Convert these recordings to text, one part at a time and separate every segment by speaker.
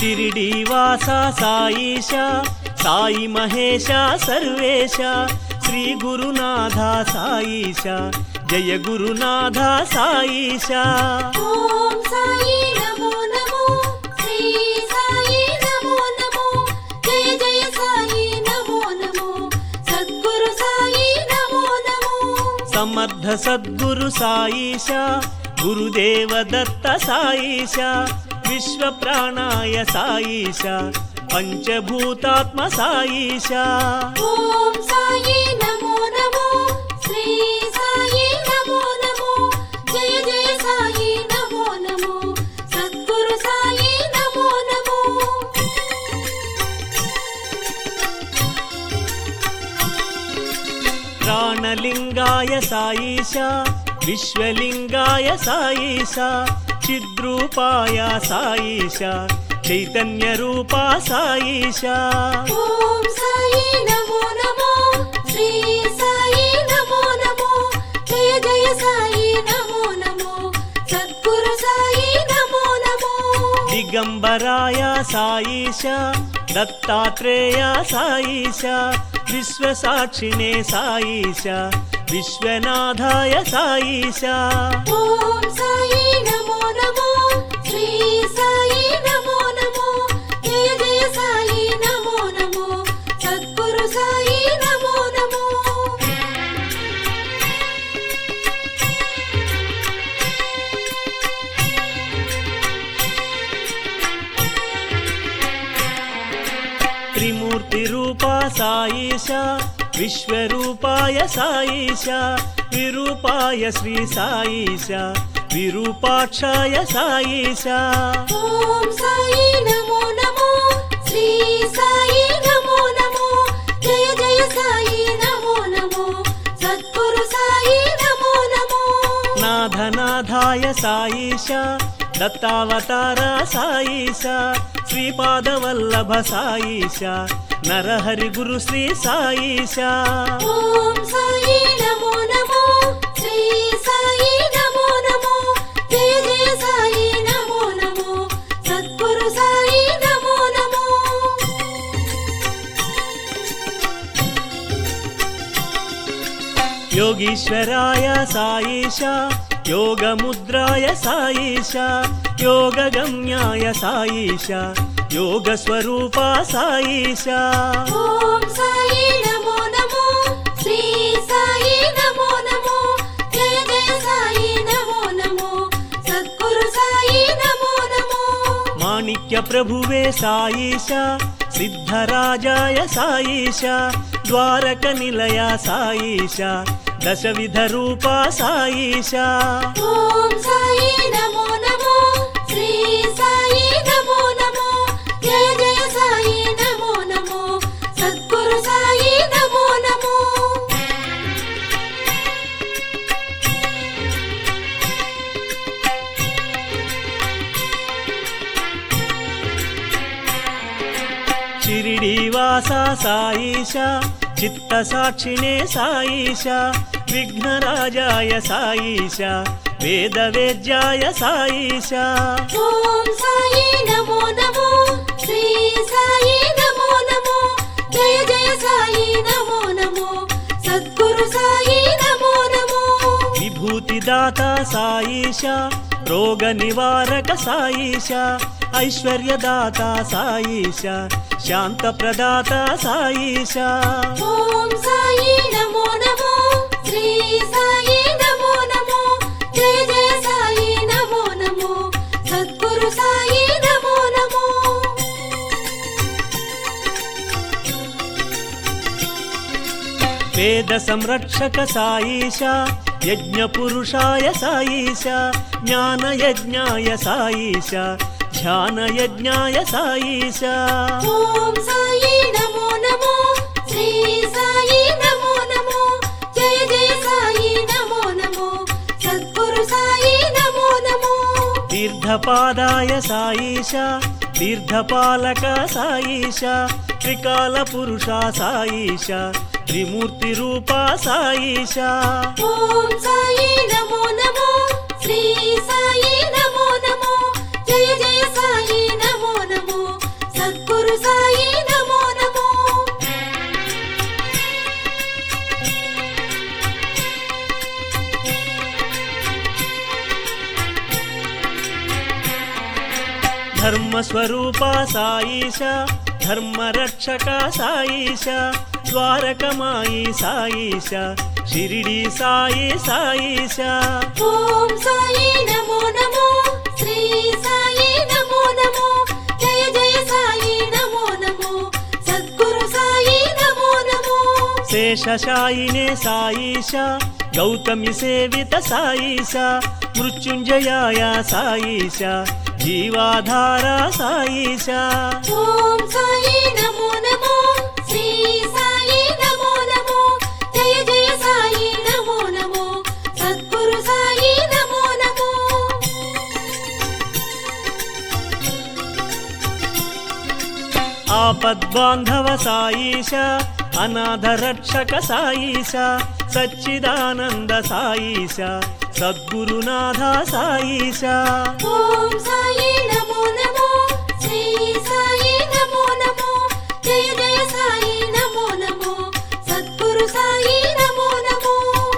Speaker 1: షిరిడి వాస సాయిష సాయి మహేశ సర్వేశ శ్రీ గురునాథ సాయిష జయ గురునాథ సాయిష.
Speaker 2: ఓం సాయి నమో నమో శ్రీ సాయి నమో నమో జయ జయ సాయి నమో నమో సద్గురు సాయి నమో నమో.
Speaker 1: సమర్థ సద్గురు సాయిష గురుదేవ దత్త సాయిష విశ్వ ప్రాణాయ సాయిష పంచభూతాత్మ సాయిష.
Speaker 2: ఓం సాయి నమో నమో శ్రీ సాయి నమో నమో జయ జయ సాయి నమో నమో సద్గురు సాయి నమో నమో.
Speaker 1: ప్రాణలింగాయ సాయిష విశ్వలింగాయ సాయిష చిద్రూపాయ సాయిష చైతన్య రూపా సాయిష.
Speaker 2: ఓం సాయి నమో నమో శ్రీ సాయి నమో నమో జయ జయ సాయి నమో నమో సద్గురు సాయి నమో నమో.
Speaker 1: దిగంబరాయ సాయిష దత్తాత్రేయ సాయిష విశ్వసాక్షిణే సాయిష విశ్వనాథాయ సాయిష.
Speaker 2: ఓం సాయి నమో నమో శ్రీ సాయి నమో నమో జయ జయ సాయి నమో నమో సద్గురు సాయి నమో నమో.
Speaker 1: త్రిమూర్తి రూపా సాయిష విశ్వరూపాయ సాయిష విరూపాయ శ్రీ సాయిష విరూపాక్షాయ సాయిష.
Speaker 2: ఓం సాయి నమో నమో శ్రీ సాయి నమో నమో జయ జయ సాయి నమో నమో సద్గురు సాయి నమో నమో.
Speaker 1: నాథనాథాయ సాయిష దత్తావతార సాయిష శ్రీపాదవల్లభ సాయిష నరహరి గురు శ్రీ సాయిష.
Speaker 2: ఓం సాయి నమో నమో శ్రీ సాయి నమో నమో జయ జయ సాయి నమో నమో సద్గురు సాయి నమో నమో.
Speaker 1: యోగీశ్వరాయ సాయిష యోగముద్రాయ సాయిష యోగగమ్యాయ సాయిష యోగస్వరూప సాయిష.
Speaker 2: ఓం సాయి నమో నమో శ్రీ సాయి నమో నమో జయ జయ సాయి నమో నమో సద్గురు సాయి నమో నమో.
Speaker 1: మాణిక్య ప్రభువే సాయిష సిద్ధరాజాయ సాయిష ద్వారక నిలయ సాయిష దశవిధ రూప సాయిష.
Speaker 2: ఓం సాయి నమో నమో శ్రీ సాయి నమో నమో జయ జయ సాయి నమో నమో సద్గురు సాయి నమో నమో.
Speaker 1: షిరిడి వాస సాయిష చిత్త సాక్షిణే సాయిష విఘ్నరాజాయ సాయిష వేద వేద్యాయ సాయిష.
Speaker 2: ఓం సాయి నమో నమో శ్రీ సాయి నమో నమో జయ జయ సాయి నమో నమో సద్గురు సాయి నమో నమో.
Speaker 1: విభూతిదాత సాయిష రోగ నివారక సాయిష ఐశ్వర్యదాత సాయిష శాంత ప్రదాత సాయిష.
Speaker 2: ఓం సాయి నమో నమో శ్రీ సాయి నమో నమో జయ జయ సాయి నమో నమో సద్గురు సాయి నమో నమో.
Speaker 1: వేద సంరక్షక సాయిష యజ్ఞ పురుషాయ సాయిష జ్ఞాన యజ్ఞాయ సాయిష ధ్యాన యజ్ఞాయ సాయిష.
Speaker 2: ఓం సాయి నమో నమో శ్రీ సాయి నమో నమో జయ జయ సాయి నమో నమో సద్గురు సాయి నమో నమో.
Speaker 1: తీర్థపాదాయ సాయిష తీర్థపాలక సాయిష త్రికాల పురుష సాయిష త్రిమూర్తి రూప సాయిష.
Speaker 2: ఓం సాయి నమో నమో శ్రీ సాయి నమో నమో జయ జయ సాయి నమో నమో
Speaker 1: ధర్మస్వరూప సాయిష ధర్మరక్షక సాయిష ద్వారకమాయి సాయిష షిరిడి సాయి సాయిష
Speaker 2: ఓం సాయి నమో నమో శ్రీ సాయి నమో నమో జయ జయ సాయి నమో నమో సద్గురు సాయి నమో నమో
Speaker 1: శేషశాయినే సాయిష గౌతమి సేవిత సాయిష మృత్యుంజయాయ సాయిష జీవాధార సాయిష
Speaker 2: ఓం సాయి నమో నమో శ్రీ సాయి నమో నమో జయ జయ సాయి నమో నమో సద్గురు సాయి నమో నమో
Speaker 1: ఆపద్బాంధవ సాయిష అనాథరక్షక సాయిష సచ్చిదానంద సాయిష సద్గురునాథ సాయిష
Speaker 2: ఓం సాయి నమో నమో శ్రీ సాయి నమో నమో జయ జయ సాయి నమో నమో సద్గురు సాయి నమో నమో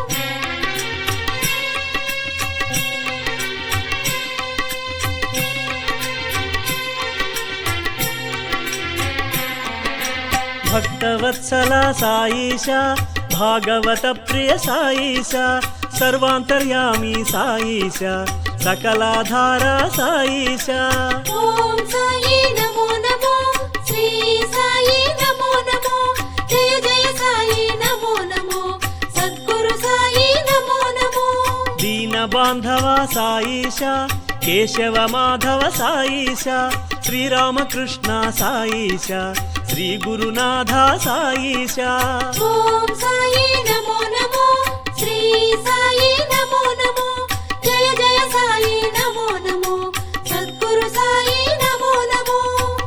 Speaker 1: భక్తవత్సల సాయిష భాగవత ప్రియ సాయిష సర్వాంతర్యామి సాయిష సకలాధార సాయిష
Speaker 2: ఓం సాయి నమో నమో శ్రీ సాయి నమో నమో జయ జయ సాయి నమో నమో సద్గురు సాయి నమో నమో
Speaker 1: దీనబాంధవ సాయిష కేశవ మాధవ సాయిష శ్రీరామకృష్ణ సాయిష శ్రీ గురునాథ సాయిష
Speaker 2: ఓం సాయి నమో నమో శ్రీ సాయి నమో నమో జయ జయ సాయి నమో నమో సద్గురు సాయి నమో నమో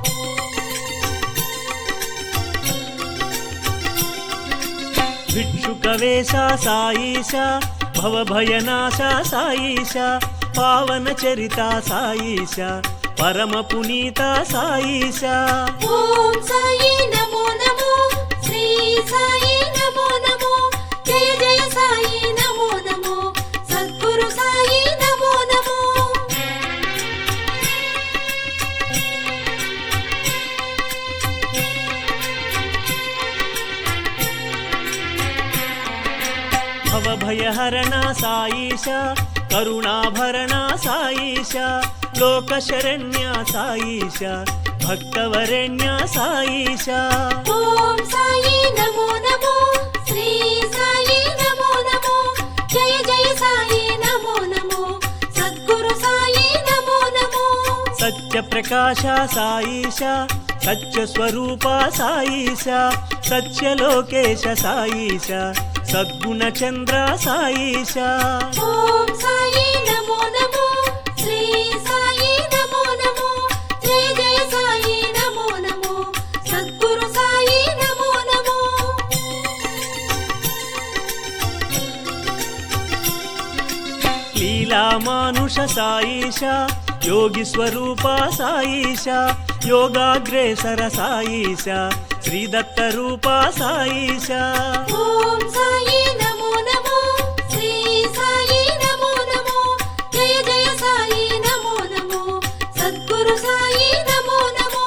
Speaker 1: భిక్షుకవేశ సాయిష భవభయనాశ సాయిష పావన చరిత సాయిష పరమ పునీత సాయిష
Speaker 2: ఓం సాయి నమో నమో శ్రీ సాయి నమో నమో జయ జయ సాయి నమో నమో సద్గురు సాయి నమో నమో
Speaker 1: భవభయహరణ సాయిష కరుణాభరణ సాయిష లోకశరణ్య సాయిష భక్తవరణ్య సాయిష
Speaker 2: ఓం సాయి నమో నమో శ్రీ సాయి నమో నమో జయ జయ సాయి నమో నమో సద్గురు సాయి నమో నమో
Speaker 1: సత్యప్రకాశ సాయిష సత్యస్వరూప సాయిష సత్యలోకేశ సాయిష సద్గుణచంద్ర సాయిష
Speaker 2: ఓం సాయి నమో నమో శ్రీ సాయి నమో నమో జయ జయ సాయి నమో నమో సద్గురు సాయి నమో నమో
Speaker 1: లీలామానుష సాయిష యోగి స్వరూప సాయిష యోగాగ్రేసర సాయిష శ్రీదత్త రూప సాయిష
Speaker 2: ఓం సాయి నమో నమో శ్రీ సాయి నమో నమో జయ జయ సాయి నమో నమో సద్గురు సాయి నమో నమో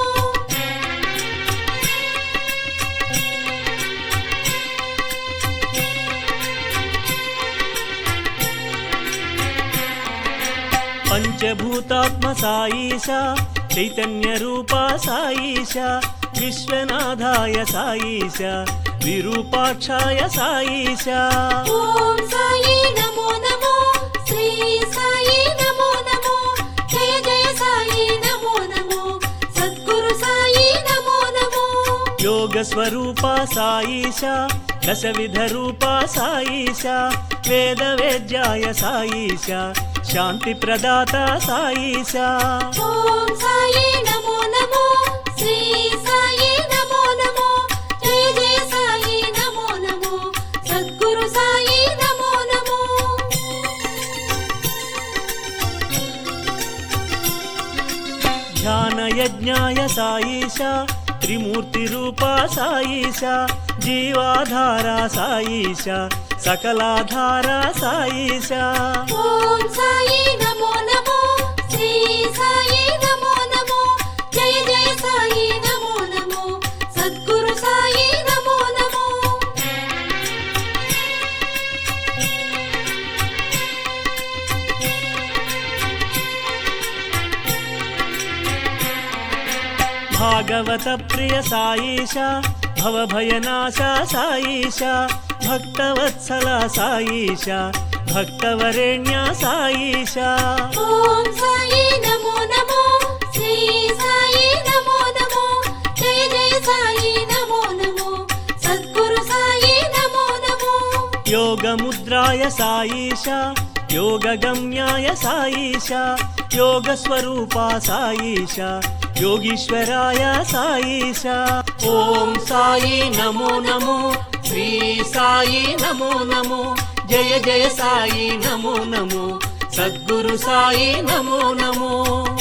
Speaker 1: పంచభూతాత్మ సాయిష చైతన్య రూప సాయిష విశ్వనాథాయ సాయిష విరూపాక్షాయ సాయిష
Speaker 2: ఓం సాయి నమో నమో శ్రీ సాయి నమో నమో జయ జయ సాయి నమో నమో సద్గురు సాయి నమో నమో
Speaker 1: యోగ స్వరూప సాయిష దశవిధ రూప సాయిష వేద వేద్యాయ సాయిష శాంతి ప్రదాత సాయిష
Speaker 2: ఓం సాయి నమో నమో శ్రీ సాయి నమో నమో జయ జయ సాయి నమో నమో సద్గురు సాయి నమో నమో
Speaker 1: ధ్యాన యజ్ఞాయ సాయిష త్రిమూర్తి రూప సాయిష జీవాధార సాయిష సకలాధార సాయిష
Speaker 2: ఓం సాయి నమో నమో శ్రీ సాయి నమో నమో
Speaker 1: భాగవత ప్రియ సాయిష భవభయనాశ సాయిష భక్తవత్సల సాయిష భక్తవరేణ్య సాయిష
Speaker 2: ఓం సాయి నమో నమో శ్రీ సాయి నమో నమో జయ జయ సాయి నమో నమో సద్గురు సాయి నమో నమో
Speaker 1: యోగముద్రాయ సాయిష యోగగమ్యాయ సాయిష యోగస్వరూప సాయిష యోగీశ్వరాయ సాయిష ఓం సాయి నమో నమో శ్రీ సాయి నమో నమో జయ జయ సాయి నమో నమో సద్గురు సాయి నమో నమో